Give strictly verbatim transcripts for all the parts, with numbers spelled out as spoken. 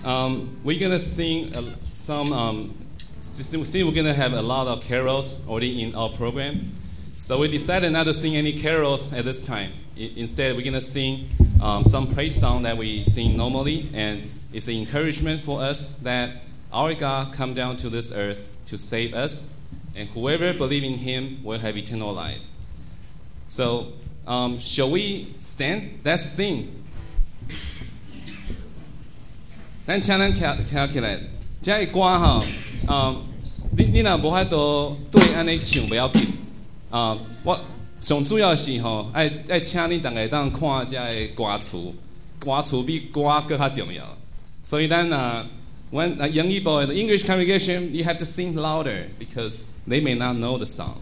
um, we're gonna sing uh, some. Um, since we're gonna have a lot of carols already in our program, so we decided not to sing any carols at this time. I, instead, we're gonna sing um, some praise song that we sing normally, and it's an encouragement for us that our God come down to this earth to save us, and whoever believes in Him will have eternal life. So, um, shall we stand? Let's sing. 咱请咱徛徛起来，这个歌哈，嗯，你你若无法度对安尼唱不要紧，啊，我上主要是吼，爱爱请你大家当看这个歌词，歌词比歌更较重要。所以咱啊，when a young people in the English congregation, you have to sing louder because they may not know the song.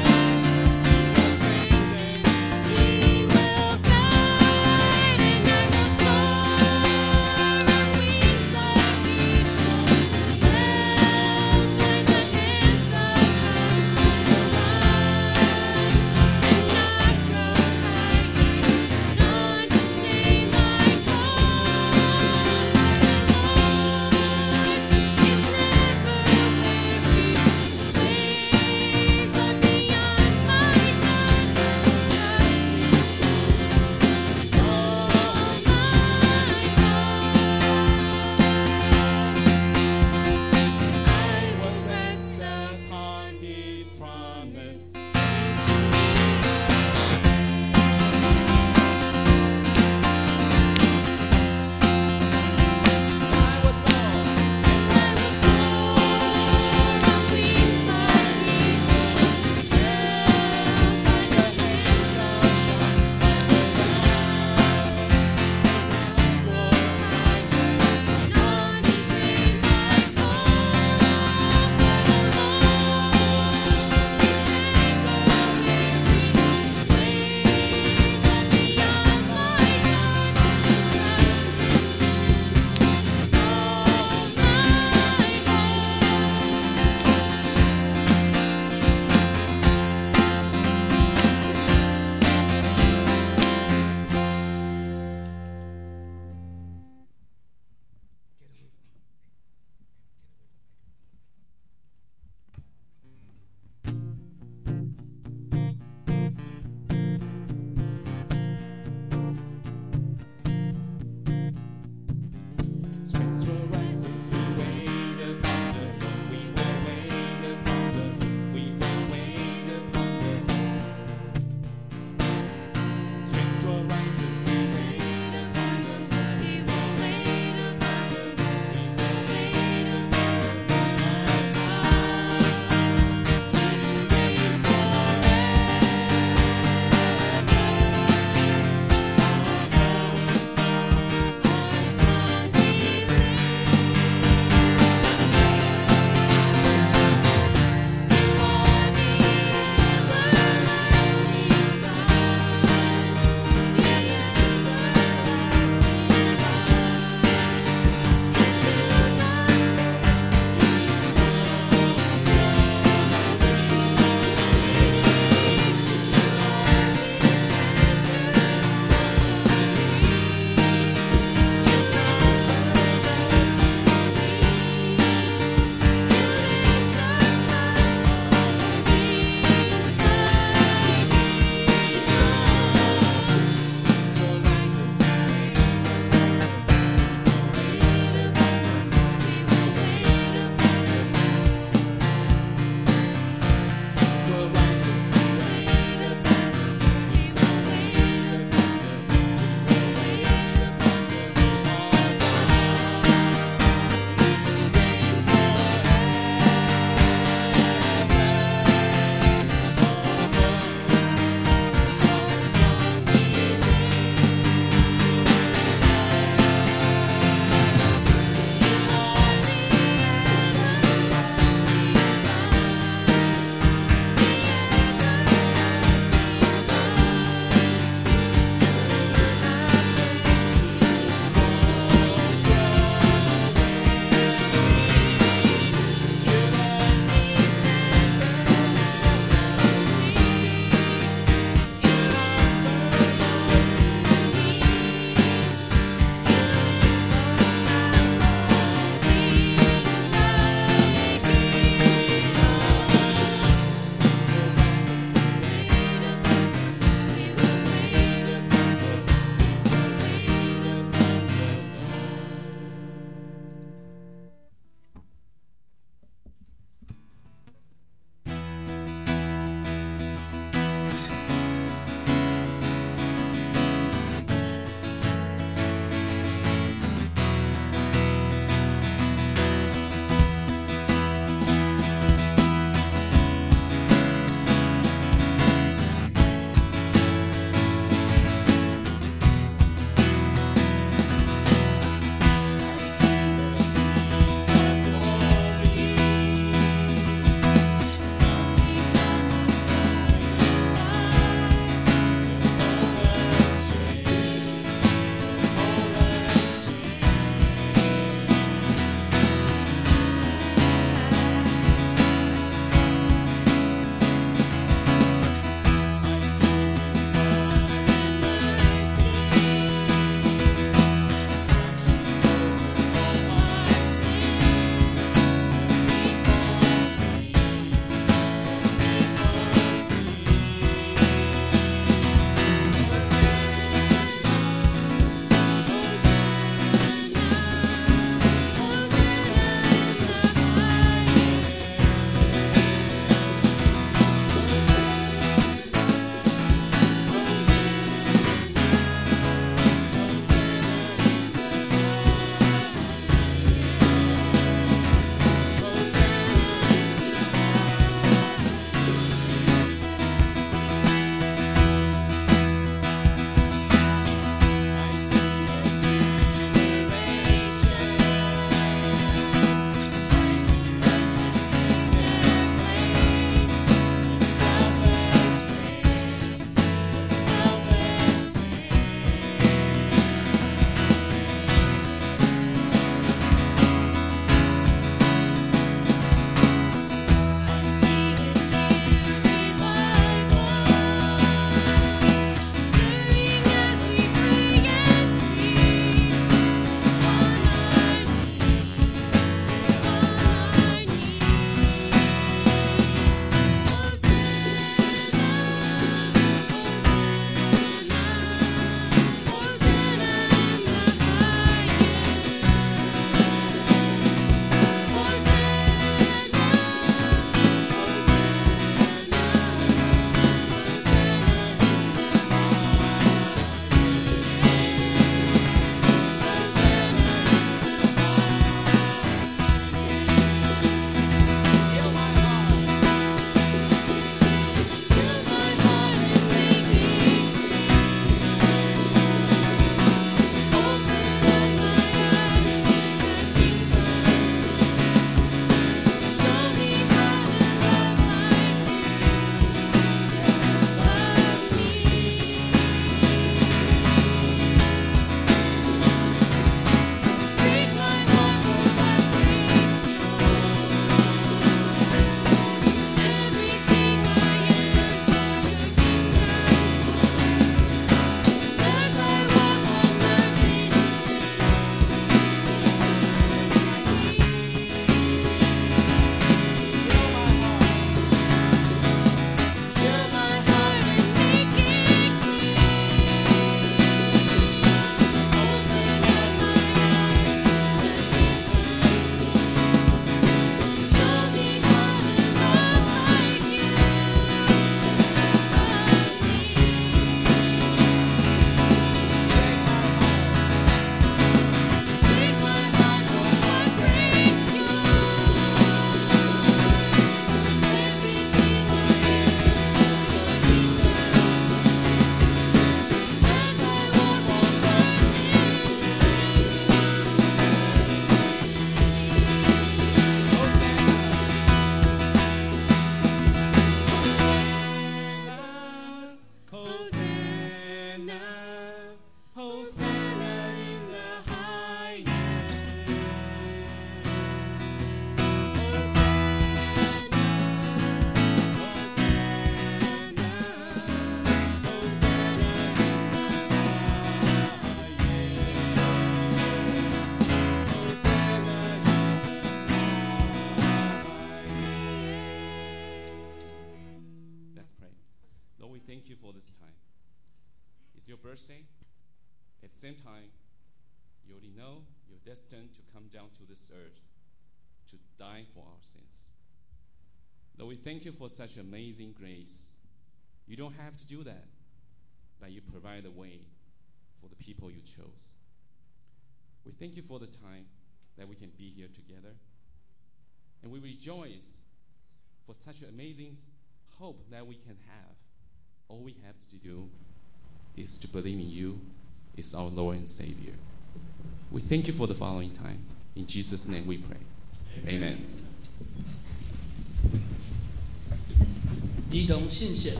this time. It's your birthday. At the same time, you already know you're destined to come down to this earth to die for our sins. Lord, we thank you for such amazing grace. You don't have to do that, but you provide a way for the people you chose. We thank you for the time that we can be here together. And we rejoice for such an amazing hope that we can have. All we have to do is to believe in you is our Lord and Savior. We thank you for the following time. In Jesus' name we pray. Amen. 兒童獻血